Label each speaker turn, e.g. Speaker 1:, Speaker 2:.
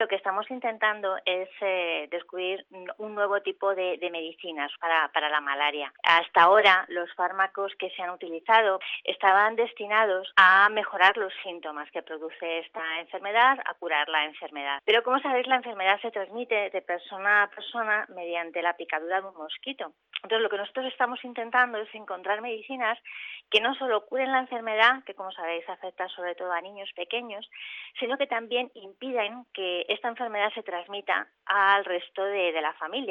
Speaker 1: Lo que estamos intentando es descubrir un nuevo tipo de medicinas para la malaria. Hasta ahora, los fármacos que se han utilizado estaban destinados a mejorar los síntomas que produce esta enfermedad, a curar la enfermedad. Pero como sabéis, la enfermedad se transmite de persona a persona mediante la picadura de un mosquito. Entonces, lo que nosotros estamos intentando es encontrar medicinas que no solo curen la enfermedad, que como sabéis afecta sobre todo a niños pequeños, sino que también impiden que esta enfermedad se transmita al resto de la familia.